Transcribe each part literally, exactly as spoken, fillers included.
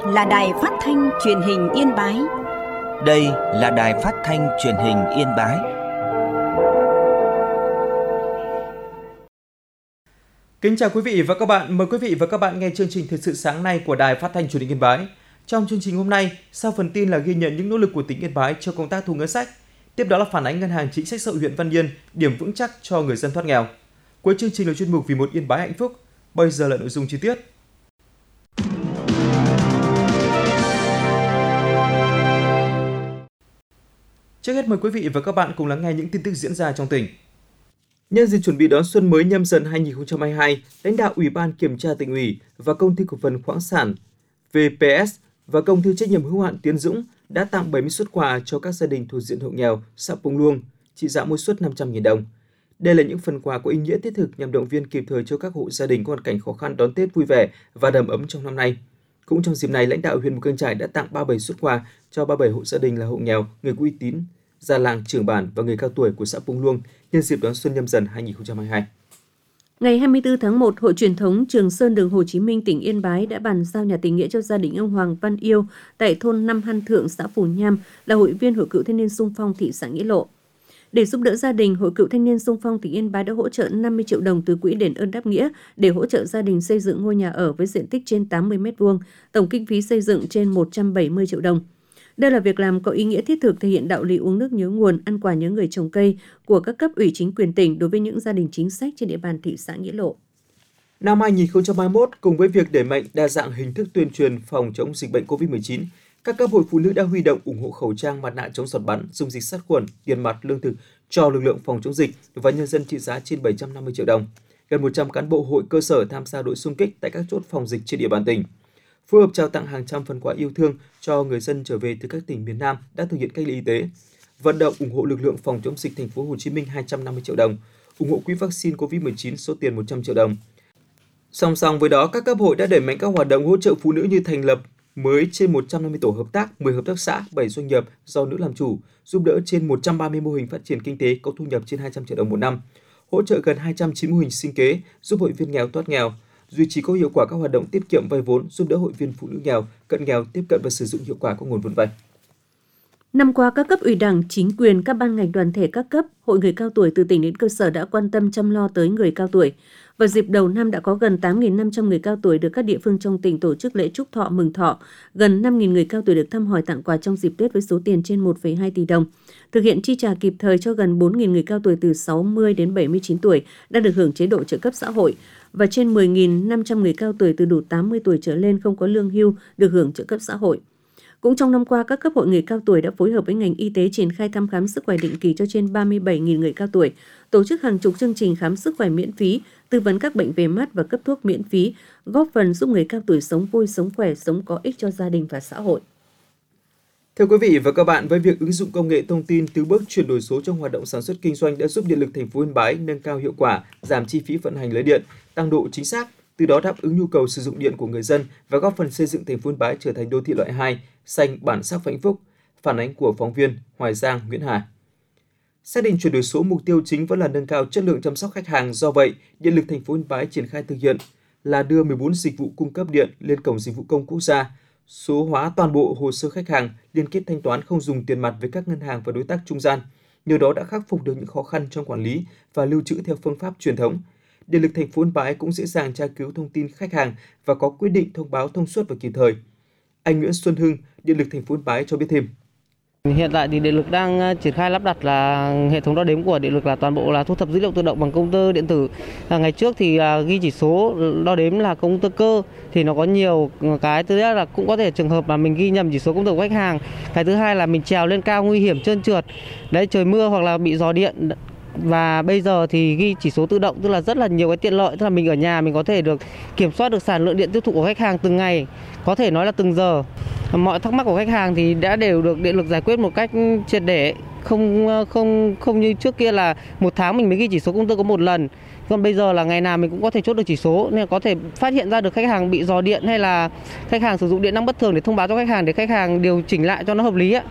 là Đài Phát thanh Truyền hình Yên Bái. Đây là Đài Phát thanh Truyền hình Yên Bái. Kính chào quý vị và các bạn, mời quý vị và các bạn nghe chương trình Thời sự sáng nay của Đài Phát thanh Truyền hình Yên Bái. Trong chương trình hôm nay, sau phần tin là ghi nhận những nỗ lực của tỉnh Yên Bái cho công tác thu ngân sách. Tiếp đó là phản ánh Ngân hàng Chính sách Xã hội huyện Văn Yên, điểm vững chắc cho người dân thoát nghèo. Cuối chương trình là chuyên mục Vì một Yên Bái hạnh phúc. Bây giờ là nội dung chi tiết. Trước hết mời quý vị và các bạn cùng lắng nghe những tin tức diễn ra trong tỉnh. Nhân dịp chuẩn bị đón xuân mới Nhâm Dần hai không hai hai, lãnh đạo Ủy ban Kiểm tra Tỉnh ủy và Công ty Cổ phần Khoáng sản vê pê ét và Công ty Trách nhiệm hữu hạn Tiến Dũng đã tặng bảy mươi suất quà cho các gia đình thuộc diện hộ nghèo xã Pông Luông, trị giá mỗi suất năm trăm nghìn đồng. Đây là những phần quà có ý nghĩa thiết thực nhằm động viên kịp thời cho các hộ gia đình có hoàn cảnh khó khăn đón Tết vui vẻ và đầm ấm trong năm nay. Cũng trong dịp này, lãnh đạo huyện Mù Cang Chải đã tặng ba mươi bảy suất quà cho ba mươi bảy hộ gia đình là hộ nghèo, người có uy tín, già làng, trưởng bản và người cao tuổi của xã Pông Luông nhân dịp đón xuân Nhâm Dần hai không hai hai. Ngày hai mươi tư tháng một, Hội truyền thống Trường Sơn đường Hồ Chí Minh tỉnh Yên Bái đã bàn giao nhà tình nghĩa cho gia đình ông Hoàng Văn Yêu tại thôn Năm Han Thượng, xã Phù Nham, là hội viên Hội Cựu Thanh niên Xung phong thị xã Nghĩa Lộ. Để giúp đỡ gia đình, Hội Cựu Thanh niên Xung phong tỉnh Yên Bái đã hỗ trợ năm mươi triệu đồng từ quỹ đền ơn đáp nghĩa để hỗ trợ gia đình xây dựng ngôi nhà ở với diện tích trên tám mươi mét vuông, tổng kinh phí xây dựng trên một trăm bảy mươi triệu đồng. Đây là việc làm có ý nghĩa thiết thực thể hiện đạo lý uống nước nhớ nguồn, ăn quả nhớ người trồng cây của các cấp ủy chính quyền tỉnh đối với những gia đình chính sách trên địa bàn thị xã Nghĩa Lộ. Năm hai không hai mốt, cùng với việc đẩy mạnh đa dạng hình thức tuyên truyền phòng chống dịch bệnh covid mười chín, các cấp hội phụ nữ đã huy động ủng hộ khẩu trang, mặt nạ chống giọt bắn, dung dịch sát khuẩn, tiền mặt, lương thực cho lực lượng phòng chống dịch và nhân dân trị giá trên bảy trăm năm mươi triệu đồng. Gần một trăm cán bộ hội cơ sở tham gia đội xung kích tại các chốt phòng dịch trên địa bàn tỉnh. Phối hợp trao tặng hàng trăm phần quà yêu thương cho người dân trở về từ các tỉnh miền Nam đã thực hiện cách ly y tế, vận động ủng hộ lực lượng phòng chống dịch thành phố Hồ Chí Minh hai trăm năm mươi triệu đồng, ủng hộ quỹ vaccine covid mười chín số tiền một trăm triệu đồng. Song song với đó, các cấp hội đã đẩy mạnh các hoạt động hỗ trợ phụ nữ như thành lập mới trên một trăm năm mươi tổ hợp tác, mười hợp tác xã, bảy doanh nghiệp do nữ làm chủ, giúp đỡ trên một trăm ba mươi mô hình phát triển kinh tế có thu nhập trên hai trăm triệu đồng một năm, hỗ trợ gần hai trăm chín mươi mô hình sinh kế giúp hội viên nghèo thoát nghèo, duy trì có hiệu quả các hoạt động tiết kiệm vay vốn giúp đỡ hội viên phụ nữ nghèo, cận nghèo tiếp cận và sử dụng hiệu quả các nguồn vốn vay. Năm qua, các cấp ủy Đảng, chính quyền, các ban ngành đoàn thể các cấp, hội người cao tuổi từ tỉnh đến cơ sở đã quan tâm chăm lo tới người cao tuổi. Vào dịp đầu năm đã có gần tám nghìn năm trăm người cao tuổi được các địa phương trong tỉnh tổ chức lễ chúc thọ mừng thọ, gần năm nghìn người cao tuổi được thăm hỏi tặng quà trong dịp Tết với số tiền trên một phẩy hai tỷ đồng. Thực hiện chi trả kịp thời cho gần bốn nghìn người cao tuổi từ sáu mươi đến bảy mươi chín tuổi đang được hưởng chế độ trợ cấp xã hội và trên mười nghìn năm trăm người cao tuổi từ đủ tám mươi tuổi trở lên không có lương hưu được hưởng trợ cấp xã hội. Cũng trong năm qua, các cấp hội người cao tuổi đã phối hợp với ngành y tế triển khai thăm khám sức khỏe định kỳ cho trên ba mươi bảy nghìn người cao tuổi, tổ chức hàng chục chương trình khám sức khỏe miễn phí, tư vấn các bệnh về mắt và cấp thuốc miễn phí, góp phần giúp người cao tuổi sống vui, sống khỏe, sống có ích cho gia đình và xã hội. Thưa quý vị và các bạn, với việc ứng dụng công nghệ thông tin từ bước chuyển đổi số trong hoạt động sản xuất kinh doanh đã giúp Điện lực thành phố Yên Bái nâng cao hiệu quả, giảm chi phí vận hành lưới điện, tăng độ chính xác, từ đó đáp ứng nhu cầu sử dụng điện của người dân và góp phần xây dựng thành phố Yên Bái trở thành đô thị loại hai, xanh, bản sắc và hạnh phúc. Phản ánh của phóng viên Hoài Giang, Nguyễn Hà. Xác định chuyển đổi số, mục tiêu chính vẫn là nâng cao chất lượng chăm sóc khách hàng. Do vậy, Điện lực thành phố Yên Bái triển khai thực hiện là đưa mười bốn dịch vụ cung cấp điện lên cổng dịch vụ công quốc gia, số hóa toàn bộ hồ sơ khách hàng, liên kết thanh toán không dùng tiền mặt với các ngân hàng và đối tác trung gian. Nhờ đó đã khắc phục được những khó khăn trong quản lý và lưu trữ theo phương pháp truyền thống. Điện lực thành phố Yên Bái cũng dễ dàng tra cứu thông tin khách hàng và có quyết định thông báo thông suốt và kịp thời. Anh Nguyễn Xuân Hưng, Điện lực thành phố Yên Bái cho biết thêm. Hiện tại thì Điện lực đang triển khai lắp đặt là hệ thống đo đếm của Điện lực là toàn bộ là thu thập dữ liệu tự động bằng công tơ điện tử. À, ngày trước thì ghi chỉ số đo đếm là công tơ cơ thì nó có nhiều cái, thứ nhất là cũng có thể trường hợp mà mình ghi nhầm chỉ số công tơ của khách hàng. Cái thứ hai là mình trèo lên cao nguy hiểm trơn trượt, đấy trời mưa hoặc là bị rò điện. Và bây giờ thì ghi chỉ số tự động, tức là rất là nhiều cái tiện lợi, tức là mình ở nhà mình có thể được kiểm soát được sản lượng điện tiêu thụ của khách hàng từng ngày, có thể nói là từng giờ. Mọi thắc mắc của khách hàng thì đã đều được Điện lực giải quyết một cách triệt để, không không không như trước kia là một tháng mình mới ghi chỉ số công tơ có một lần. Còn bây giờ là ngày nào mình cũng có thể chốt được chỉ số, nên có thể phát hiện ra được khách hàng bị rò điện hay là khách hàng sử dụng điện năng bất thường để thông báo cho khách hàng để khách hàng điều chỉnh lại cho nó hợp lý ạ.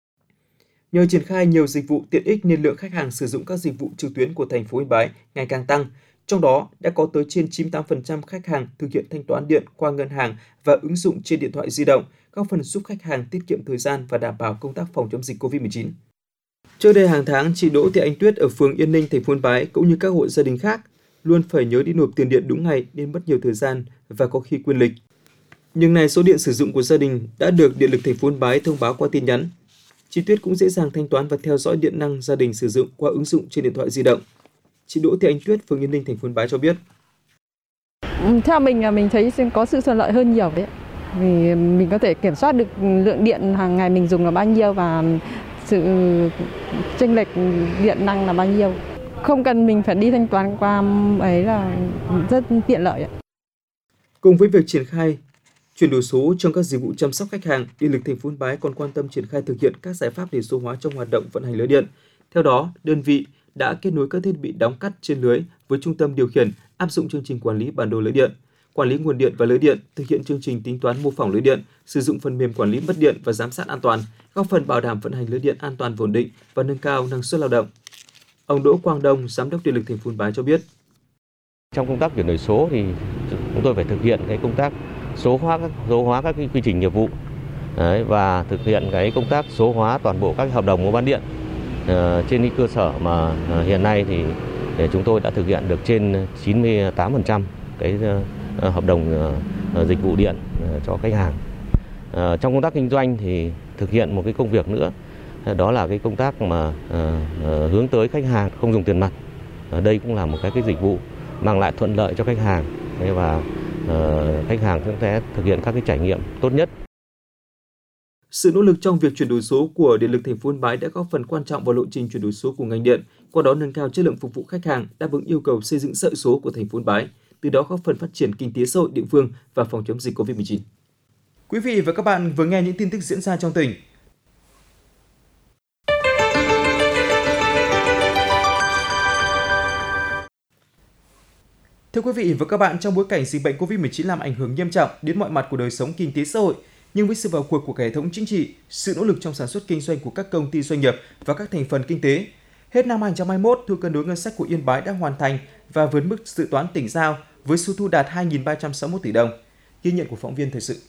Nhờ triển khai nhiều dịch vụ tiện ích nên lượng khách hàng sử dụng các dịch vụ trực tuyến của thành phố Yên Bái ngày càng tăng. Trong đó đã có tới trên chín mươi tám phần trăm khách hàng thực hiện thanh toán điện qua ngân hàng và ứng dụng trên điện thoại di động, góp phần giúp khách hàng tiết kiệm thời gian và đảm bảo công tác phòng chống dịch covid mười chín. Trước đây hàng tháng, chị Đỗ Thị Ánh Tuyết ở phường Yên Ninh, thành phố Yên Bái cũng như các hộ gia đình khác luôn phải nhớ đi nộp tiền điện đúng ngày nên mất nhiều thời gian và có khi quên lịch. Nhưng nay số điện sử dụng của gia đình đã được Điện lực thành phố Yên Bái thông báo qua tin nhắn. Chị Tuyết cũng dễ dàng thanh toán và theo dõi điện năng gia đình sử dụng qua ứng dụng trên điện thoại di động. Chị Đỗ Thị Ánh Tuyết, phường Yên Ninh, thành phố Yên Bái cho biết. Theo mình là mình thấy có sự thuận lợi hơn nhiều đấy. Vì mình có thể kiểm soát được lượng điện hàng ngày mình dùng là bao nhiêu và sự chênh lệch điện năng là bao nhiêu. Không cần mình phải đi thanh toán qua ấy là rất tiện lợi. Cùng với việc triển khai chuyển đổi số trong các dịch vụ chăm sóc khách hàng, Điện lực thành phố Yên Bái còn quan tâm triển khai thực hiện các giải pháp để số hóa trong hoạt động vận hành lưới điện. Theo đó, đơn vị đã kết nối các thiết bị đóng cắt trên lưới với trung tâm điều khiển, áp dụng chương trình quản lý bản đồ lưới điện, quản lý nguồn điện và lưới điện, thực hiện chương trình tính toán mô phỏng lưới điện, sử dụng phần mềm quản lý mất điện và giám sát an toàn, góp phần bảo đảm vận hành lưới điện an toàn, ổn định và nâng cao năng suất lao động. Ông Đỗ Quang Đông, Giám đốc Điện lực thành phố Yên Bái cho biết. Trong công tác chuyển đổi số thì chúng tôi phải thực hiện cái công tác số hóa các số hóa các cái quy trình nghiệp vụ. Đấy, và thực hiện cái công tác số hóa toàn bộ các hợp đồng mua bán điện. À, trên cái cơ sở mà à, hiện nay thì để chúng tôi đã thực hiện được trên chín mươi tám phần trăm cái à, hợp đồng à, dịch vụ điện à, cho khách hàng. À, trong công tác kinh doanh thì thực hiện một cái công việc nữa, đó là cái công tác mà à, à, hướng tới khách hàng không dùng tiền mặt. À, đây cũng là một cái cái dịch vụ mang lại thuận lợi cho khách hàng và uh, khách hàng cũng sẽ thực hiện các cái trải nghiệm tốt nhất. Sự nỗ lực trong việc chuyển đổi số của Điện lực thành phố Yên Bái đã góp phần quan trọng vào lộ trình chuyển đổi số của ngành điện, qua đó nâng cao chất lượng phục vụ khách hàng, đáp ứng yêu cầu xây dựng xã hội số của thành phố Yên Bái, từ đó góp phần phát triển kinh tế xã hội địa phương và phòng chống dịch covid mười chín. Quý vị và các bạn vừa nghe những tin tức diễn ra trong tỉnh. Thưa quý vị và các bạn, trong bối cảnh dịch bệnh covid mười chín làm ảnh hưởng nghiêm trọng đến mọi mặt của đời sống kinh tế xã hội, nhưng với sự vào cuộc của cả hệ thống chính trị, sự nỗ lực trong sản xuất kinh doanh của các công ty doanh nghiệp và các thành phần kinh tế, hết năm hai không hai mốt, thu cân đối ngân sách của Yên Bái đã hoàn thành và vượt mức dự toán tỉnh giao với số thu đạt hai nghìn ba trăm sáu mươi mốt tỷ đồng. Ghi nhận của phóng viên thời sự.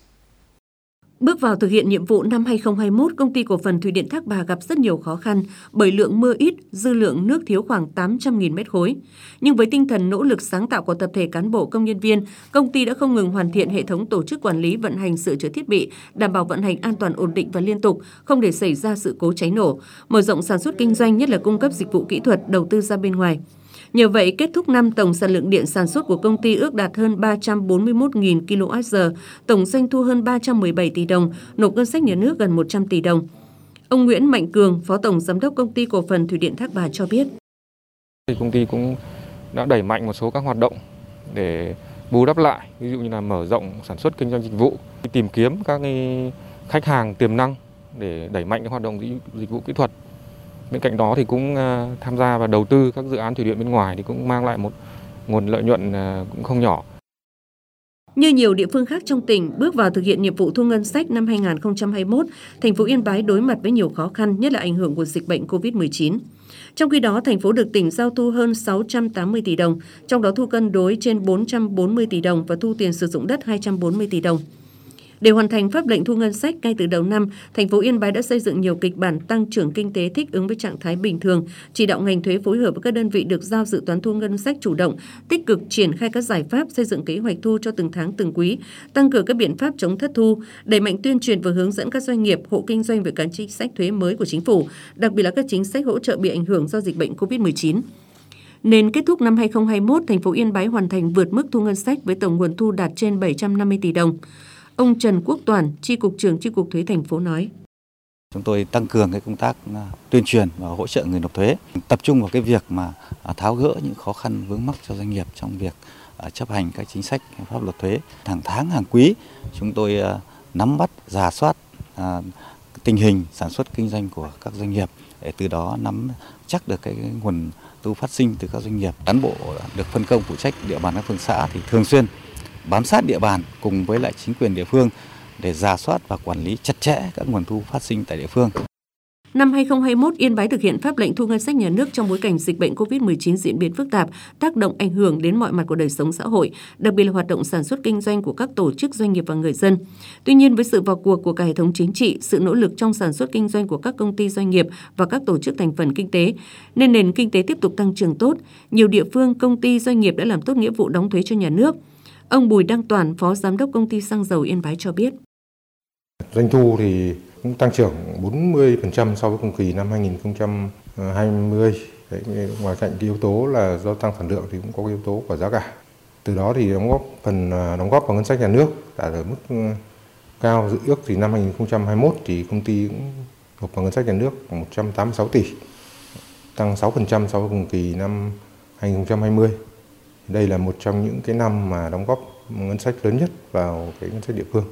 Bước vào thực hiện nhiệm vụ năm hai không hai mốt, Công ty Cổ phần Thủy điện Thác Bà gặp rất nhiều khó khăn bởi lượng mưa ít, dư lượng nước thiếu khoảng tám trăm nghìn mét khối. Nhưng với tinh thần nỗ lực sáng tạo của tập thể cán bộ công nhân viên, công ty đã không ngừng hoàn thiện hệ thống tổ chức quản lý, vận hành, sửa chữa thiết bị, đảm bảo vận hành an toàn, ổn định và liên tục, không để xảy ra sự cố cháy nổ, mở rộng sản xuất kinh doanh, nhất là cung cấp dịch vụ kỹ thuật, đầu tư ra bên ngoài. Nhờ vậy, kết thúc năm, tổng sản lượng điện sản xuất của công ty ước đạt hơn ba trăm bốn mươi mốt nghìn ki lô oát giờ, tổng doanh thu hơn ba trăm mười bảy tỷ đồng, nộp ngân sách nhà nước gần một trăm tỷ đồng. Ông Nguyễn Mạnh Cường, Phó Tổng Giám đốc Công ty Cổ phần Thủy điện Thác Bà cho biết. Công ty cũng đã đẩy mạnh một số các hoạt động để bù đắp lại, ví dụ như là mở rộng sản xuất kinh doanh dịch vụ, tìm kiếm các khách hàng tiềm năng để đẩy mạnh các hoạt động dịch vụ kỹ thuật. Bên cạnh đó thì cũng tham gia vào đầu tư các dự án thủy điện bên ngoài thì cũng mang lại một nguồn lợi nhuận cũng không nhỏ. Như nhiều địa phương khác trong tỉnh, bước vào thực hiện nhiệm vụ thu ngân sách năm hai không hai mốt, thành phố Yên Bái đối mặt với nhiều khó khăn, nhất là ảnh hưởng của dịch bệnh covid mười chín. Trong khi đó, thành phố được tỉnh giao thu hơn sáu trăm tám mươi tỷ đồng, trong đó thu cân đối trên bốn trăm bốn mươi tỷ đồng và thu tiền sử dụng đất hai trăm bốn mươi tỷ đồng. Để hoàn thành pháp lệnh thu ngân sách ngay từ đầu năm, thành phố Yên Bái đã xây dựng nhiều kịch bản tăng trưởng kinh tế thích ứng với trạng thái bình thường, chỉ đạo ngành thuế phối hợp với các đơn vị được giao dự toán thu ngân sách chủ động, tích cực triển khai các giải pháp xây dựng kế hoạch thu cho từng tháng từng quý, tăng cường các biện pháp chống thất thu, đẩy mạnh tuyên truyền và hướng dẫn các doanh nghiệp, hộ kinh doanh về các chính sách thuế mới của chính phủ, đặc biệt là các chính sách hỗ trợ bị ảnh hưởng do dịch bệnh covid mười chín. Nên kết thúc năm hai không hai mốt, thành phố Yên Bái hoàn thành vượt mức thu ngân sách với tổng nguồn thu đạt trên bảy trăm năm mươi tỷ đồng. Ông Trần Quốc Toản, Chi cục trưởng Chi cục Thuế thành phố nói: Chúng tôi tăng cường cái công tác tuyên truyền và hỗ trợ người nộp thuế, tập trung vào cái việc mà tháo gỡ những khó khăn vướng mắc cho doanh nghiệp trong việc chấp hành các chính sách pháp luật thuế. Hàng tháng, hàng quý, chúng tôi nắm bắt, rà soát tình hình sản xuất kinh doanh của các doanh nghiệp để từ đó nắm chắc được cái nguồn thu phát sinh từ các doanh nghiệp. Cán bộ được phân công phụ trách địa bàn các phường xã thì thường xuyên bám sát địa bàn cùng với lại chính quyền địa phương để rà soát và quản lý chặt chẽ các nguồn thu phát sinh tại địa phương. Năm hai không hai mốt, Yên Bái thực hiện pháp lệnh thu ngân sách nhà nước trong bối cảnh dịch bệnh covid mười chín diễn biến phức tạp, tác động ảnh hưởng đến mọi mặt của đời sống xã hội, đặc biệt là hoạt động sản xuất kinh doanh của các tổ chức doanh nghiệp và người dân. Tuy nhiên, với sự vào cuộc của cả hệ thống chính trị, sự nỗ lực trong sản xuất kinh doanh của các công ty doanh nghiệp và các tổ chức thành phần kinh tế, nên nền kinh tế tiếp tục tăng trưởng tốt. Nhiều địa phương, công ty doanh nghiệp đã làm tốt nghĩa vụ đóng thuế cho nhà nước. Ông Bùi Đăng Toàn, Phó Giám đốc Công ty Xăng dầu Yên Bái cho biết. Doanh thu thì cũng tăng trưởng bốn mươi phần trăm so với cùng kỳ năm hai không hai không. Đấy, ngoài cạnh cái yếu tố là do tăng sản lượng thì cũng có cái yếu tố của giá cả. Từ đó thì đóng góp phần đóng góp vào ngân sách nhà nước đạt ở mức cao. Dự ước thì năm hai không hai mốt thì công ty cũng nộp vào ngân sách nhà nước một trăm tám mươi sáu tỷ, tăng sáu phần trăm so với cùng kỳ năm hai không hai không. Đây là một trong những cái năm mà đóng góp ngân sách lớn nhất vào cái ngân sách địa phương.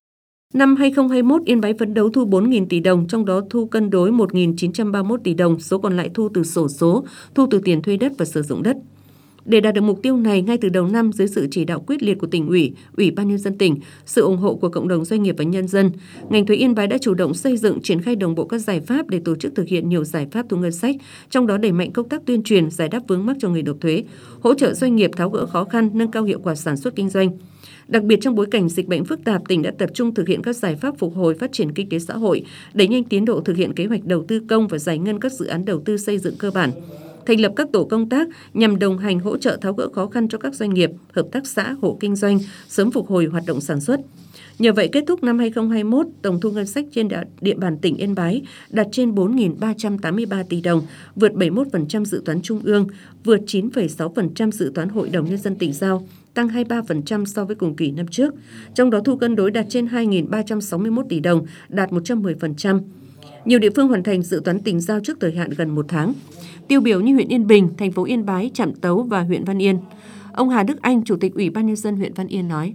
Năm hai không hai mốt, Yên Bái phấn đấu thu bốn nghìn tỷ đồng, trong đó thu cân đối một nghìn chín trăm ba mươi mốt tỷ đồng, số còn lại thu từ sổ số, thu từ tiền thuê đất và sử dụng đất. Để đạt được mục tiêu này, ngay từ đầu năm, dưới sự chỉ đạo quyết liệt của tỉnh ủy, Ủy ban nhân dân tỉnh, sự ủng hộ của cộng đồng doanh nghiệp và nhân dân, ngành thuế Yên Bái đã chủ động xây dựng, triển khai đồng bộ các giải pháp để tổ chức thực hiện nhiều giải pháp thu ngân sách, trong đó đẩy mạnh công tác tuyên truyền, giải đáp vướng mắc cho người nộp thuế, hỗ trợ doanh nghiệp tháo gỡ khó khăn, nâng cao hiệu quả sản xuất kinh doanh. Đặc biệt trong bối cảnh dịch bệnh phức tạp, tỉnh đã tập trung thực hiện các giải pháp phục hồi phát triển kinh tế xã hội, đẩy nhanh tiến độ thực hiện kế hoạch đầu tư công và giải ngân các dự án đầu tư xây dựng cơ bản. Thành lập các tổ công tác nhằm đồng hành hỗ trợ tháo gỡ khó khăn cho các doanh nghiệp, hợp tác xã, hộ kinh doanh sớm phục hồi hoạt động sản xuất. Nhờ vậy, kết thúc năm hai không hai mốt, tổng thu ngân sách trên địa bàn tỉnh Yên Bái đạt trên bốn nghìn ba trăm tám mươi ba tỷ đồng, vượt bảy mươi mốt phần trăm dự toán trung ương, vượt chín phẩy sáu phần trăm dự toán Hội đồng Nhân dân tỉnh giao, tăng hai mươi ba phần trăm so với cùng kỳ năm trước. Trong đó thu cân đối đạt trên hai nghìn ba trăm sáu mươi mốt tỷ đồng, đạt một trăm mười phần trăm. Nhiều địa phương hoàn thành dự toán tỉnh giao trước thời hạn gần một tháng. Tiêu biểu như huyện Yên Bình, thành phố Yên Bái, Trạm Tấu và huyện Văn Yên. Ông Hà Đức Anh, Chủ tịch Ủy ban nhân dân huyện Văn Yên nói: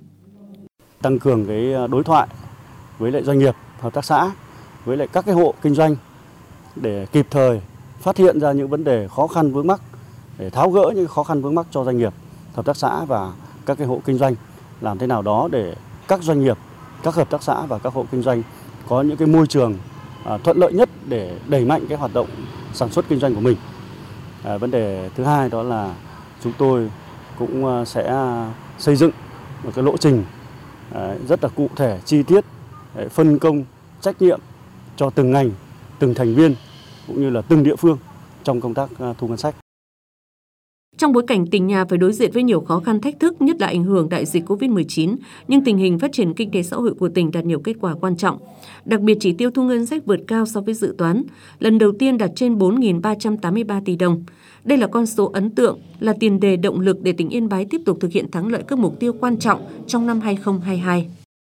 Tăng cường cái đối thoại với lại doanh nghiệp, hợp tác xã, với lại các cái hộ kinh doanh để kịp thời phát hiện ra những vấn đề khó khăn vướng mắc, để tháo gỡ những khó khăn vướng mắc cho doanh nghiệp, hợp tác xã và các cái hộ kinh doanh, làm thế nào đó để các doanh nghiệp, các hợp tác xã và các hộ kinh doanh có những cái môi trường à, thuận lợi nhất để đẩy mạnh cái hoạt động sản xuất kinh doanh của mình. À, vấn đề thứ hai đó là chúng tôi cũng sẽ xây dựng một cái lộ trình à, rất là cụ thể, chi tiết, để phân công trách nhiệm cho từng ngành, từng thành viên cũng như là từng địa phương trong công tác thu ngân sách. Trong bối cảnh tỉnh nhà phải đối diện với nhiều khó khăn thách thức, nhất là ảnh hưởng đại dịch covid mười chín, nhưng tình hình phát triển kinh tế xã hội của tỉnh đạt nhiều kết quả quan trọng. Đặc biệt chỉ tiêu thu ngân sách vượt cao so với dự toán, lần đầu tiên đạt trên bốn nghìn ba trăm tám mươi ba tỷ đồng. Đây là con số ấn tượng, là tiền đề động lực để tỉnh Yên Bái tiếp tục thực hiện thắng lợi các mục tiêu quan trọng trong năm hai không hai hai.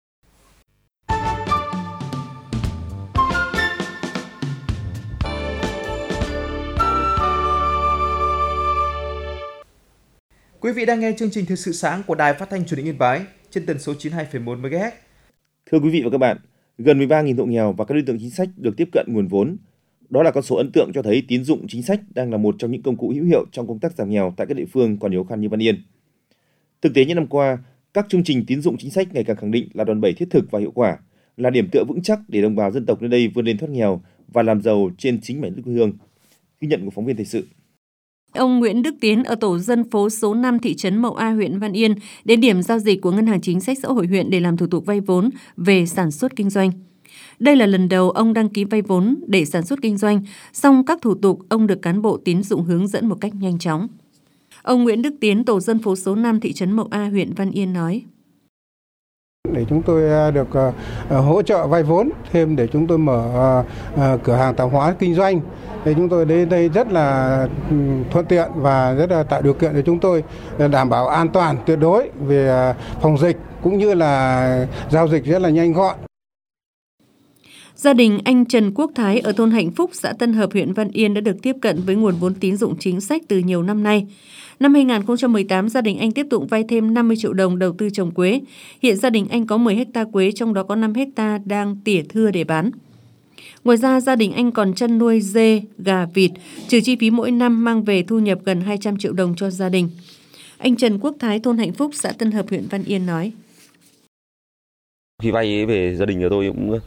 Quý vị đang nghe chương trình Thời sự sáng của Đài Phát thanh Truyền hình Yên Bái trên tần số chín mươi hai phẩy một mê ga héc. Thưa quý vị và các bạn, gần mười ba nghìn hộ nghèo và các đối tượng chính sách được tiếp cận nguồn vốn. Đó là con số ấn tượng cho thấy tín dụng chính sách đang là một trong những công cụ hữu hiệu trong công tác giảm nghèo tại các địa phương còn nhiều khó khăn như Văn Yên. Thực tế những năm qua, các chương trình tín dụng chính sách ngày càng khẳng định là đòn bẩy thiết thực và hiệu quả, là điểm tựa vững chắc để đồng bào dân tộc nơi đây vươn lên thoát nghèo và làm giàu trên chính mảnh đất quê hương. Ghi nhận của phóng viên thời sự. Ông Nguyễn Đức Tiến ở tổ dân phố số năm thị trấn Mậu A, huyện Văn Yên đến điểm giao dịch của Ngân hàng Chính sách Xã hội huyện để làm thủ tục vay vốn về sản xuất kinh doanh. Đây là lần đầu ông đăng ký vay vốn để sản xuất kinh doanh, song các thủ tục ông được cán bộ tín dụng hướng dẫn một cách nhanh chóng. Ông Nguyễn Đức Tiến, tổ dân phố số năm thị trấn Mậu A, huyện Văn Yên nói: Để chúng tôi được hỗ trợ vay vốn thêm để chúng tôi mở cửa hàng tạp hóa kinh doanh. Thì chúng tôi đến đây rất là thuận tiện và rất là tạo điều kiện để chúng tôi đảm bảo an toàn tuyệt đối về phòng dịch cũng như là giao dịch rất là nhanh gọn. Gia đình anh Trần Quốc Thái ở thôn Hạnh Phúc, xã Tân Hợp, huyện Văn Yên đã được tiếp cận với nguồn vốn tín dụng chính sách từ nhiều năm nay. Năm hai không một tám, gia đình anh tiếp tục vay thêm năm mươi triệu đồng đầu tư trồng quế. Hiện gia đình anh có mười héc ta quế, trong đó có năm héc ta đang tỉa thưa để bán. Ngoài ra, gia đình anh còn chăn nuôi dê, gà, vịt, trừ chi phí mỗi năm mang về thu nhập gần hai trăm triệu đồng cho gia đình. Anh Trần Quốc Thái, thôn Hạnh Phúc, xã Tân Hợp, huyện Văn Yên nói: Khi vay về gia đình nhà tôi cũng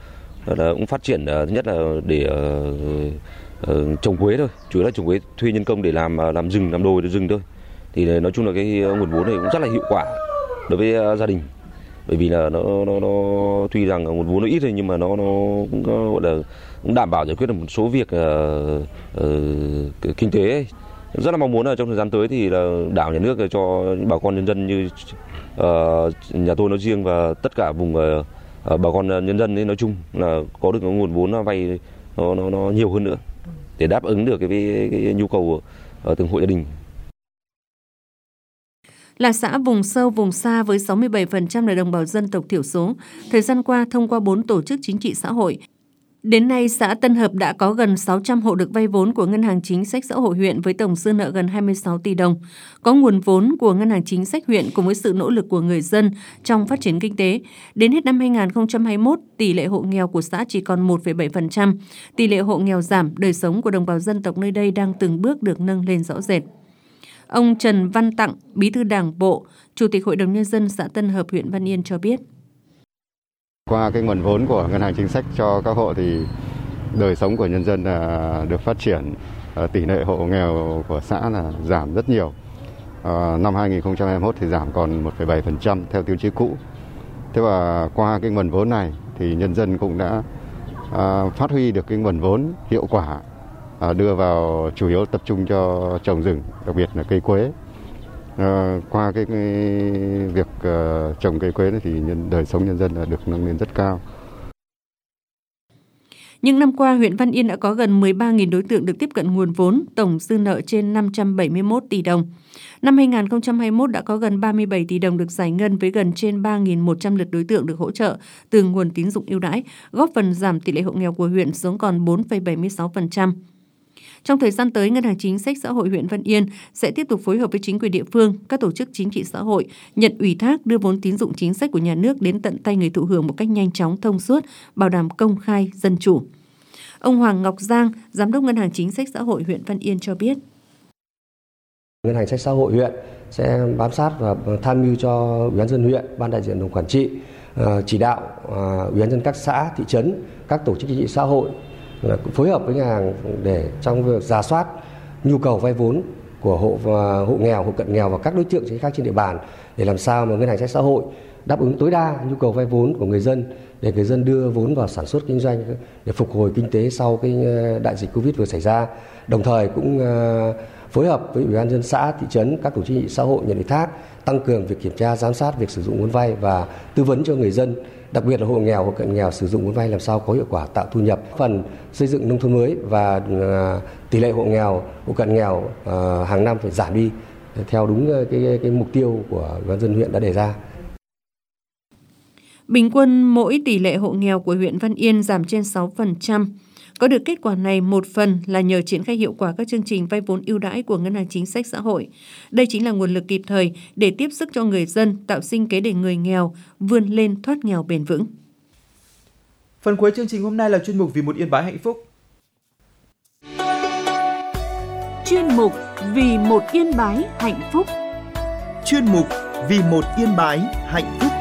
là cũng phát triển thứ nhất là để uh, trồng quế thôi, chủ yếu là trồng quế thuê nhân công để làm làm rừng, làm đồi để rừng thôi. Thì nói chung là cái nguồn vốn này cũng rất là hiệu quả đối với uh, gia đình, bởi vì là nó nó, nó tuy rằng nguồn vốn nó ít thôi nhưng mà nó nó cũng có, gọi là cũng đảm bảo giải quyết được một số việc uh, uh, kinh tế ấy. Rất là mong muốn là trong thời gian tới thì là đảng, nhà nước cho bà con nhân dân như uh, nhà tôi nói riêng và tất cả vùng uh, bà con nhân dân ấy nói chung là có được nguồn vốn vay nó, nó nó nhiều hơn nữa để đáp ứng được cái, cái, cái nhu cầu ở từng hộ gia đình. Là xã vùng sâu, vùng xa với sáu mươi bảy phần trăm là đồng bào dân tộc thiểu số, thời gian qua thông qua bốn tổ chức chính trị xã hội, đến nay, xã Tân Hợp đã có gần sáu trăm hộ được vay vốn của Ngân hàng Chính sách Xã hội huyện với tổng dư nợ gần hai mươi sáu tỷ đồng. Có nguồn vốn của Ngân hàng Chính sách huyện cùng với sự nỗ lực của người dân trong phát triển kinh tế. Đến hết năm hai nghìn không trăm hai mươi mốt, tỷ lệ hộ nghèo của xã chỉ còn một phẩy bảy phần trăm. Tỷ lệ hộ nghèo giảm, đời sống của đồng bào dân tộc nơi đây đang từng bước được nâng lên rõ rệt. Ông Trần Văn Tặng, Bí thư Đảng bộ, Chủ tịch Hội đồng Nhân dân xã Tân Hợp, huyện Văn Yên cho biết. Qua cái nguồn vốn của Ngân hàng Chính sách cho các hộ thì đời sống của nhân dân là được phát triển, tỷ lệ hộ nghèo của xã là giảm rất nhiều. À, năm hai nghìn không trăm hai mươi mốt thì giảm còn một phẩy bảy phần trăm theo tiêu chí cũ. Thế và qua cái nguồn vốn này thì nhân dân cũng đã à, phát huy được cái nguồn vốn hiệu quả, à, đưa vào chủ yếu tập trung cho trồng rừng, đặc biệt là cây quế. À, qua cái, cái việc uh, trồng cây quế này thì nhân, đời sống nhân dân là được nâng lên rất cao. Những năm qua, huyện Văn Yên đã có gần mười ba nghìn đối tượng được tiếp cận nguồn vốn, tổng dư nợ trên năm trăm bảy mươi mốt tỷ đồng. Năm hai nghìn không trăm hai mươi mốt đã có gần ba mươi bảy tỷ đồng được giải ngân với gần trên ba nghìn một trăm lượt đối tượng được hỗ trợ từ nguồn tín dụng ưu đãi, góp phần giảm tỷ lệ hộ nghèo của huyện xuống còn bốn phẩy bảy mươi sáu phần trăm. Trong thời gian tới, Ngân hàng Chính sách Xã hội huyện Văn Yên sẽ tiếp tục phối hợp với chính quyền địa phương, các tổ chức chính trị xã hội, nhận ủy thác đưa vốn tín dụng chính sách của nhà nước đến tận tay người thụ hưởng một cách nhanh chóng, thông suốt, bảo đảm công khai, dân chủ. Ông Hoàng Ngọc Giang, Giám đốc Ngân hàng Chính sách Xã hội huyện Văn Yên cho biết. Ngân hàng Chính sách Xã hội huyện sẽ bám sát và tham mưu cho Ủy ban nhân dân huyện, Ban đại diện đồng quản trị, chỉ đạo Ủy ban nhân dân các xã, thị trấn, các tổ chức chính trị xã hội là phối hợp với ngân hàng để trong việc rà soát nhu cầu vay vốn của hộ hộ nghèo, hộ cận nghèo và các đối tượng chính khác trên địa bàn để làm sao mà Ngân hàng Chính sách Xã hội đáp ứng tối đa nhu cầu vay vốn của người dân để người dân đưa vốn vào sản xuất kinh doanh để phục hồi kinh tế sau cái đại dịch Covid vừa xảy ra. Đồng thời cũng phối hợp với Ủy ban nhân dân xã, thị trấn, các tổ chức chính trị xã hội nhận ủy thác, tăng cường việc kiểm tra, giám sát việc sử dụng vốn vay và tư vấn cho người dân, đặc biệt là hộ nghèo, hộ cận nghèo sử dụng vốn vay làm sao có hiệu quả, tạo thu nhập, phần xây dựng nông thôn mới và tỷ lệ hộ nghèo, hộ cận nghèo hàng năm phải giảm đi theo đúng cái, cái, cái mục tiêu của Ủy ban nhân dân huyện đã đề ra. Bình quân mỗi tỷ lệ hộ nghèo của huyện Văn Yên giảm trên sáu phần trăm. Có được kết quả này một phần là nhờ triển khai hiệu quả các chương trình vay vốn ưu đãi của Ngân hàng Chính sách Xã hội. Đây chính là nguồn lực kịp thời để tiếp sức cho người dân, tạo sinh kế để người nghèo vươn lên thoát nghèo bền vững. Phần cuối chương trình hôm nay là chuyên mục Vì một Yên Bái hạnh phúc. Chuyên mục Vì một Yên Bái hạnh phúc. Chuyên mục Vì một Yên Bái hạnh phúc.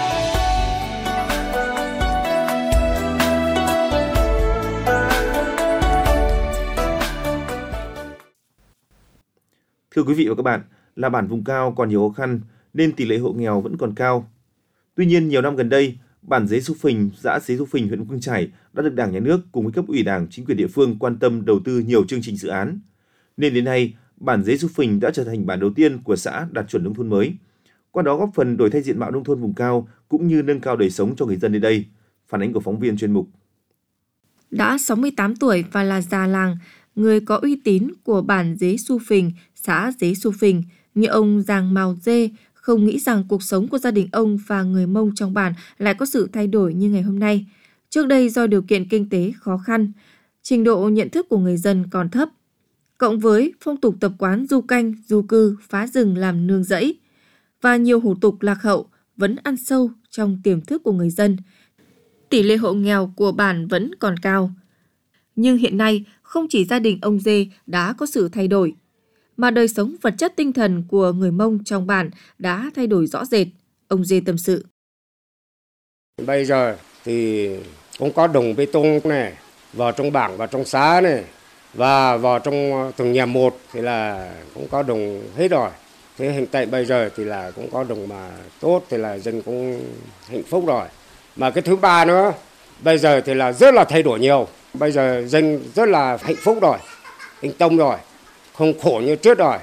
Thưa quý vị và các bạn, là bản vùng cao còn nhiều khó khăn nên tỷ lệ hộ nghèo vẫn còn cao. Tuy nhiên, nhiều năm gần đây, bản Dế Xu Phình, xã Dế Xu Phình, huyện Mù Căng Chải đã được Đảng, Nhà nước cùng với cấp ủy Đảng, chính quyền địa phương quan tâm đầu tư nhiều chương trình dự án. Nên đến nay, bản Dế Xu Phình đã trở thành bản đầu tiên của xã đạt chuẩn nông thôn mới. Qua đó góp phần đổi thay diện mạo nông thôn vùng cao cũng như nâng cao đời sống cho người dân nơi đây. Phản ánh của phóng viên chuyên mục. Đã sáu mươi tám tuổi và là già làng, người có uy tín của bản Dế Xu Phình, xã Dế Xu Phình, như ông Giàng Mào Dê, không nghĩ rằng cuộc sống của gia đình ông và người Mông trong bản lại có sự thay đổi như ngày hôm nay. Trước đây do điều kiện kinh tế khó khăn, trình độ nhận thức của người dân còn thấp, cộng với phong tục tập quán du canh, du cư, phá rừng làm nương rẫy và nhiều hủ tục lạc hậu vẫn ăn sâu trong tiềm thức của người dân. Tỷ lệ hộ nghèo của bản vẫn còn cao. Nhưng hiện nay, không chỉ gia đình ông Dê đã có sự thay đổi, mà đời sống vật chất tinh thần của người Mông trong bản đã thay đổi rõ rệt. Ông Dê tâm sự. Bây giờ thì cũng có đồng bê tông này, vào trong bản, vào trong xã này, và vào trong từng nhà một thì là cũng có đồng hết rồi. Thế hiện tại bây giờ thì là cũng có đồng mà tốt thì là dân cũng hạnh phúc rồi. Mà cái thứ ba nữa, bây giờ thì là rất là thay đổi nhiều. Bây giờ dân rất là hạnh phúc rồi, yên tâm rồi, không khổ như trước rồi.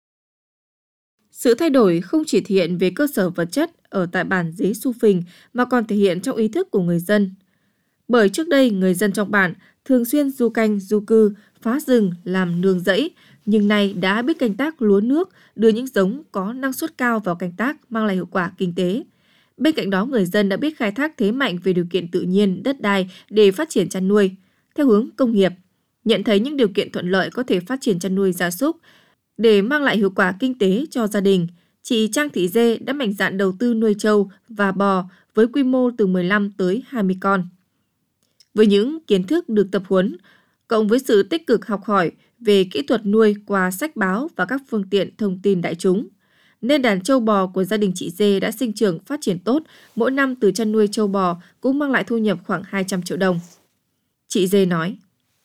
Sự thay đổi không chỉ thể hiện về cơ sở vật chất ở tại bản Dế Xu Phình mà còn thể hiện trong ý thức của người dân. Bởi trước đây người dân trong bản thường xuyên du canh, du cư, phá rừng làm nương rẫy, nhưng nay đã biết canh tác lúa nước, đưa những giống có năng suất cao vào canh tác mang lại hiệu quả kinh tế. Bên cạnh đó, người dân đã biết khai thác thế mạnh về điều kiện tự nhiên, đất đai để phát triển chăn nuôi theo hướng công nghiệp, nhận thấy những điều kiện thuận lợi có thể phát triển chăn nuôi gia súc để mang lại hiệu quả kinh tế cho gia đình. Chị Trang Thị Dê đã mạnh dạn đầu tư nuôi trâu và bò với quy mô từ mười lăm tới hai mươi con. Với những kiến thức được tập huấn, cộng với sự tích cực học hỏi về kỹ thuật nuôi qua sách báo và các phương tiện thông tin đại chúng, nên đàn trâu bò của gia đình chị Dê đã sinh trưởng phát triển tốt, mỗi năm từ chăn nuôi trâu bò cũng mang lại thu nhập khoảng hai trăm triệu đồng. Chị Dê nói.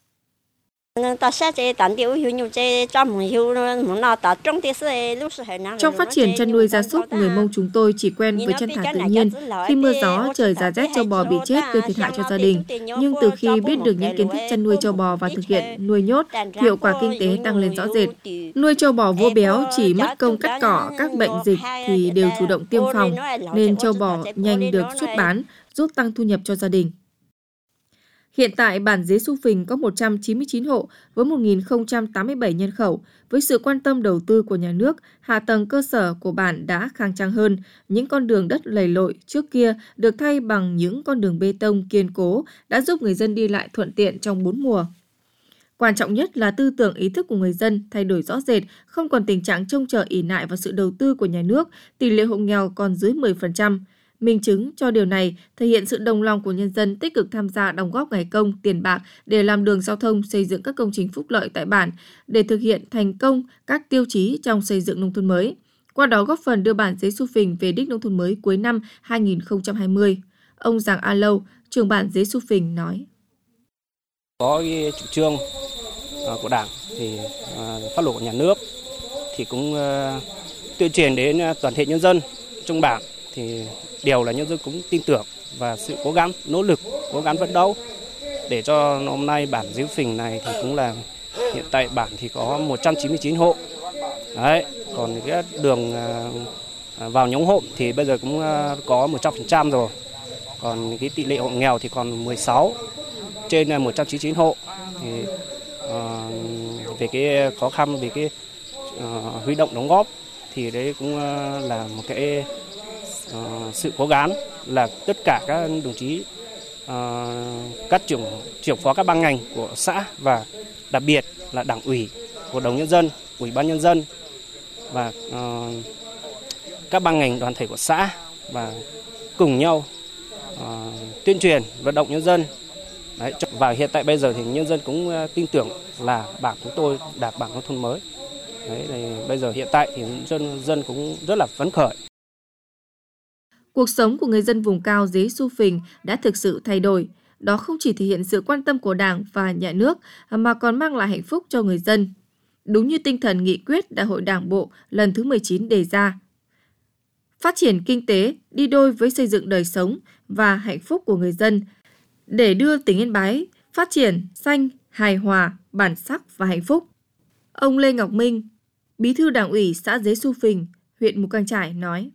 Trong phát triển chăn nuôi gia súc, người Mông chúng tôi chỉ quen với chăn thả tự nhiên. Khi mưa gió, trời giá rét, trâu bò bị chết gây thiệt hại cho gia đình. Nhưng từ khi biết được những kiến thức chăn nuôi trâu bò và thực hiện nuôi nhốt, hiệu quả kinh tế tăng lên rõ rệt. Nuôi trâu bò vô béo chỉ mất công cắt cỏ, các bệnh dịch thì đều chủ động tiêm phòng, nên trâu bò nhanh được xuất bán, giúp tăng thu nhập cho gia đình. Hiện tại, bản Dế Xu Phình có một trăm chín mươi chín hộ với một nghìn không trăm tám mươi bảy nhân khẩu. Với sự quan tâm đầu tư của nhà nước, hạ tầng cơ sở của bản đã khang trang hơn. Những con đường đất lầy lội trước kia được thay bằng những con đường bê tông kiên cố đã giúp người dân đi lại thuận tiện trong bốn mùa. Quan trọng nhất là tư tưởng ý thức của người dân thay đổi rõ rệt, không còn tình trạng trông chờ ỷ lại vào sự đầu tư của nhà nước, tỷ lệ hộ nghèo còn dưới mười phần trăm. Minh chứng cho điều này thể hiện sự đồng lòng của nhân dân tích cực tham gia đóng góp ngày công, tiền bạc để làm đường giao thông, xây dựng các công trình phúc lợi tại bản để thực hiện thành công các tiêu chí trong xây dựng nông thôn mới. Qua đó góp phần đưa bản Dế Xu Phình về đích nông thôn mới cuối năm hai nghìn không trăm hai mươi. Ông Giàng A Lâu, trưởng bản Dế Xu Phình nói. Có cái chủ trương của Đảng thì pháp luật của nhà nước thì cũng tuyên truyền đến toàn thể nhân dân trong bản thì đều là nhân dân cũng tin tưởng và sự cố gắng, nỗ lực, cố gắng phấn đấu để cho hôm nay bản Dế Xu Phình này thì cũng là hiện tại bản thì có một trăm chín mươi chín hộ. Đấy, còn cái đường vào nhóm hộ thì bây giờ cũng có một trăm phần trăm rồi. Còn cái tỷ lệ hộ nghèo thì còn mười sáu trên một trăm chín mươi chín hộ. Thì uh, về cái khó khăn về cái uh, huy động đóng góp thì đấy cũng uh, là một cái uh, sự cố gắng là tất cả các đồng chí uh, các trưởng trưởng phó các ban ngành của xã và đặc biệt là đảng ủy, hội đồng nhân dân, ủy ban nhân dân và uh, các ban ngành đoàn thể của xã và cùng nhau uh, tuyên truyền vận động nhân dân. Đấy, và hiện tại bây giờ thì nhân dân cũng uh, tin tưởng là bản chúng tôi đạt bản nông thôn mới. Đấy, thì bây giờ hiện tại thì dân dân cũng rất là phấn khởi. Cuộc sống của người dân vùng cao Dế Xu Phình đã thực sự thay đổi. Đó không chỉ thể hiện sự quan tâm của Đảng và Nhà nước mà còn mang lại hạnh phúc cho người dân. Đúng như tinh thần nghị quyết Đại hội Đảng bộ lần thứ mười chín đề ra. Phát triển kinh tế đi đôi với xây dựng đời sống và hạnh phúc của người dân để đưa tỉnh Yên Bái phát triển xanh, hài hòa, bản sắc và hạnh phúc. Ông Lê Ngọc Minh, Bí thư Đảng ủy xã Dế Xu Phình, huyện Mù Cang Chải nói.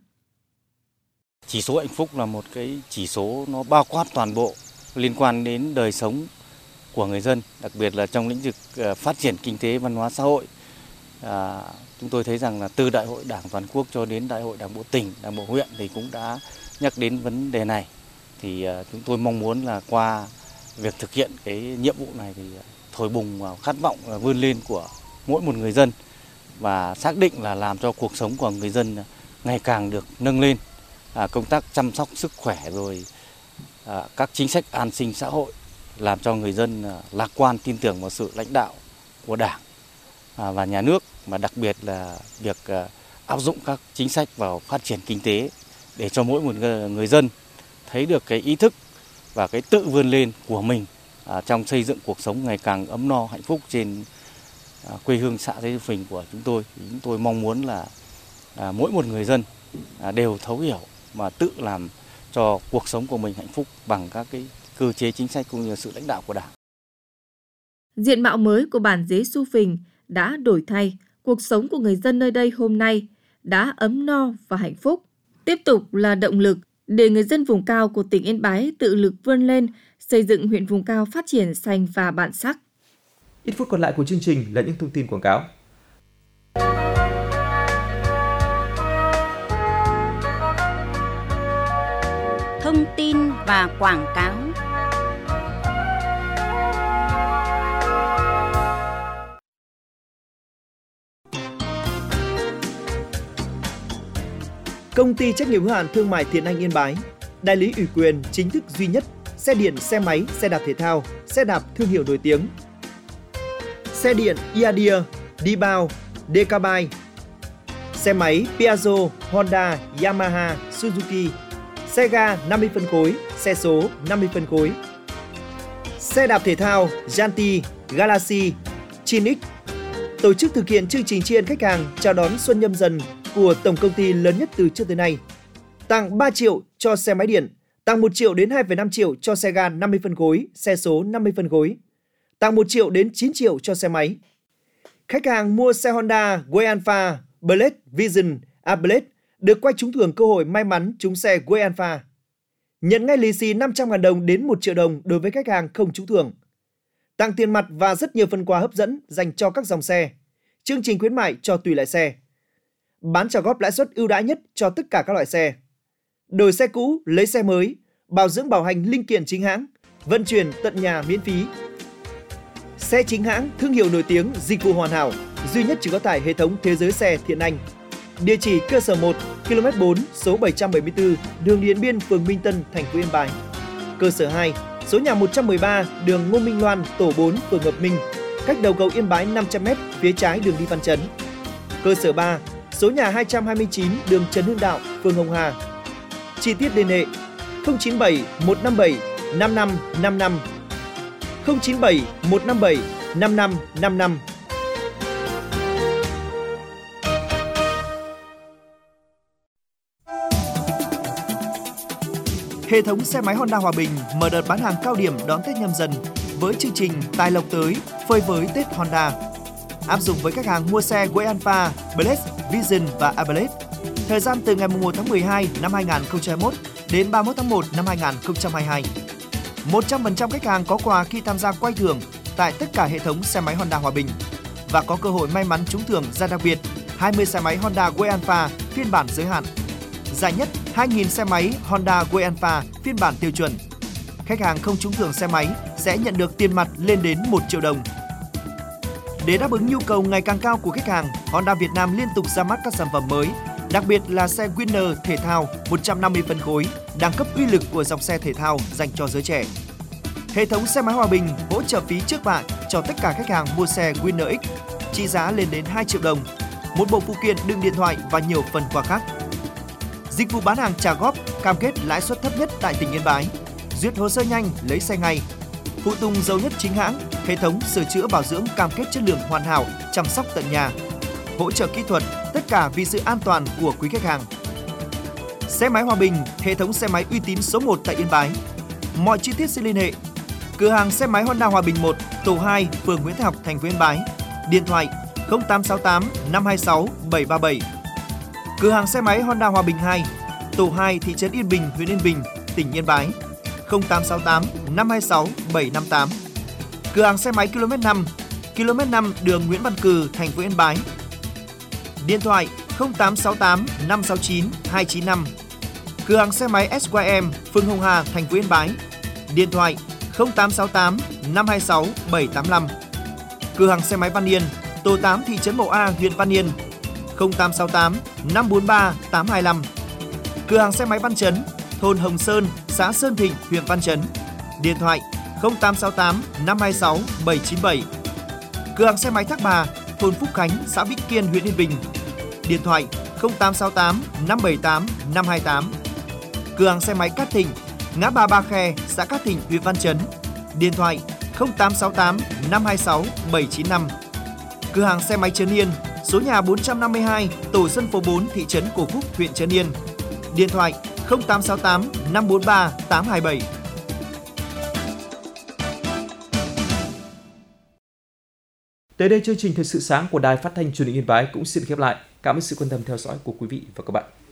Chỉ số hạnh phúc là một cái chỉ số nó bao quát toàn bộ liên quan đến đời sống của người dân, đặc biệt là trong lĩnh vực phát triển kinh tế, văn hóa xã hội. À, chúng tôi thấy rằng là từ Đại hội Đảng toàn quốc cho đến Đại hội Đảng bộ tỉnh, Đảng bộ huyện thì cũng đã nhắc đến vấn đề này. Thì uh, chúng tôi mong muốn là qua việc thực hiện cái nhiệm vụ này thì thổi bùng vào khát vọng uh, vươn lên của mỗi một người dân và xác định là làm cho cuộc sống của người dân ngày càng được nâng lên. À, công tác chăm sóc sức khỏe rồi à, các chính sách an sinh xã hội làm cho người dân à, lạc quan tin tưởng vào sự lãnh đạo của Đảng à, và Nhà nước, mà đặc biệt là việc à, áp dụng các chính sách vào phát triển kinh tế để cho mỗi một người dân thấy được cái ý thức và cái tự vươn lên của mình à, trong xây dựng cuộc sống ngày càng ấm no hạnh phúc trên à, quê hương xã Giấy Su Phình của chúng tôi. Chúng tôi mong muốn là à, mỗi một người dân à, đều thấu hiểu và tự làm cho cuộc sống của mình hạnh phúc bằng các cái cơ chế chính sách cũng như sự lãnh đạo của Đảng. Diện mạo mới của bản Giấy Su Phình đã đổi thay, cuộc sống của người dân nơi đây hôm nay đã ấm no và hạnh phúc. Tiếp tục là động lực để người dân vùng cao của tỉnh Yên Bái tự lực vươn lên, xây dựng huyện vùng cao phát triển xanh và bản sắc. Ít phút còn lại của chương trình là những thông tin quảng cáo. Thông tin và quảng cáo. Công ty trách nhiệm hữu hạn thương mại Thiện Anh Yên Bái, đại lý ủy quyền chính thức duy nhất xe điện, xe máy, xe đạp thể thao, xe đạp thương hiệu nổi tiếng. Xe điện Iadia, Dibao, Decabai. Xe máy Piaggio, Honda, Yamaha, Suzuki. Xe ga năm mươi phân khối, xe số năm mươi phân khối. Xe đạp thể thao Yanti, Galaxy, Chinix. Tổ chức thực hiện chương trình tri ân khách hàng chào đón Xuân Nhâm Dần của tổng công ty lớn nhất từ trước tới nay. Tặng ba triệu cho xe máy điện, tặng một triệu đến hai phẩy năm triệu cho xe ga năm mươi phân khối, xe số năm mươi phân khối. Tặng một triệu đến chín triệu cho xe máy. Khách hàng mua xe Honda Way Alpha, Blade, Vision, Ablade được quay trúng thưởng cơ hội may mắn trúng xe Way Alpha. Nhận ngay lì xì năm trăm nghìn đồng đến một triệu đồng đối với khách hàng không trúng thưởng. Tặng tiền mặt và rất nhiều phần quà hấp dẫn dành cho các dòng xe. Chương trình khuyến mại cho tùy loại xe. Bán trả góp lãi suất ưu đãi nhất cho tất cả các loại xe. Đổi xe cũ, lấy xe mới, bảo dưỡng bảo hành linh kiện chính hãng, vận chuyển tận nhà miễn phí. Xe chính hãng, thương hiệu nổi tiếng, dịch vụ hoàn hảo, duy nhất chỉ có tại hệ thống Thế giới xe Thiện Anh. Địa chỉ cơ sở một, ki lô mét bốn, số bảy trăm bảy mươi tư, đường Điện Biên, phường Minh Tân, thành phố Yên Bái. Cơ sở hai, số nhà một trăm mười ba, đường Ngô Minh Loan, tổ bốn, phường Hợp Minh, cách đầu cầu Yên Bái năm trăm mét, phía trái đường đi Văn Chấn. Cơ sở ba, số nhà hai trăm hai mươi chín, đường Trần Hưng Đạo, phường Hồng Hà. Chi tiết liên hệ không chín bảy một năm bảy năm năm năm năm, không chín bảy một năm bảy năm năm năm năm. Hệ thống xe máy Honda Hòa Bình mở đợt bán hàng cao điểm đón Tết Nhâm Dần với chương trình Tài lộc tới, phơi với Tết Honda. Áp dụng với khách hàng mua xe Way Alpha, Blade, Vision và Ablade. Thời gian từ ngày một tháng mười hai năm hai nghìn không trăm hai mươi mốt đến ba mươi mốt tháng một năm hai nghìn không trăm hai mươi hai. một trăm phần trăm khách hàng có quà khi tham gia quay thưởng tại tất cả hệ thống xe máy Honda Hòa Bình và có cơ hội may mắn trúng thưởng giải đặc biệt hai mươi xe máy Honda Way Alpha phiên bản giới hạn. Giải nhất hai nghìn xe máy Honda Way Alpha phiên bản tiêu chuẩn. Khách hàng không trúng thưởng xe máy sẽ nhận được tiền mặt lên đến một triệu đồng. Để đáp ứng nhu cầu ngày càng cao của khách hàng, Honda Việt Nam liên tục ra mắt các sản phẩm mới, đặc biệt là xe Winner thể thao một trăm năm mươi phân khối, đẳng cấp uy lực của dòng xe thể thao dành cho giới trẻ. Hệ thống xe máy Hòa Bình hỗ trợ phí trước bạ cho tất cả khách hàng mua xe Winner X, trị giá lên đến hai triệu đồng, một bộ phụ kiện đựng điện thoại và nhiều phần quà khác. Dịch vụ bán hàng trả góp, cam kết lãi suất thấp nhất tại tỉnh Yên Bái, duyệt hồ sơ nhanh, lấy xe ngay. Phụ tùng dầu nhất chính hãng, hệ thống sửa chữa bảo dưỡng cam kết chất lượng hoàn hảo, chăm sóc tận nhà. Hỗ trợ kỹ thuật, tất cả vì sự an toàn của quý khách hàng. Xe máy Hòa Bình, hệ thống xe máy uy tín số một tại Yên Bái. Mọi chi tiết xin liên hệ. Cửa hàng xe máy Honda Hòa Bình một, tổ hai, phường Nguyễn Thái Học, thành phố Yên Bái. Điện thoại không tám sáu tám năm hai sáu bảy ba bảy. Cửa hàng xe máy Honda Hòa Bình hai, tổ hai, thị trấn Yên Bình, huyện Yên Bình, tỉnh Yên Bái. không tám sáu tám năm hai sáu bảy năm tám. Cửa hàng xe máy ki lô mét năm, ki lô mét năm, đường Nguyễn Văn Cừ, thành phố Yên Bái. Điện thoại không tám sáu tám năm sáu chín hai chín năm. Cửa hàng xe máy ét y em, phường Hồng Hà, thành phố Yên Bái. Điện thoại không tám sáu tám năm hai sáu bảy tám năm. Cửa hàng xe máy Văn Yên, tổ tám, thị trấn Mậu A, huyện Văn Yên. không tám sáu tám năm bốn ba tám hai lăm. Cửa hàng xe máy Văn Chấn, thôn Hồng Sơn, xã Sơn Thịnh, huyện Văn Chấn. Điện thoại không tám sáu tám năm hai sáu bảy chín bảy. Cửa hàng xe máy Thác Bà, thôn Phúc Khánh, xã Vĩnh Kiên, huyện Yên Bình. Điện thoại không tám sáu tám năm bảy tám năm hai tám. Cửa hàng xe máy Cát Thịnh, ngã ba Ba Khe, xã Cát Thịnh, huyện Văn Chấn. Điện thoại không tám sáu tám năm hai sáu bảy chín năm. Cửa hàng xe máy Trấn Yên, số nhà bốn trăm năm mươi hai, tổ dân phố bốn, thị trấn Cổ Phúc, huyện Trấn Yên. Điện thoại không tám sáu tám năm bốn ba tám hai bảy. Tới đây chương trình Thời sự sáng của Đài Phát thanh Truyền hình Yên Bái cũng xin khép lại. Cảm ơn sự quan tâm theo dõi của quý vị và các bạn.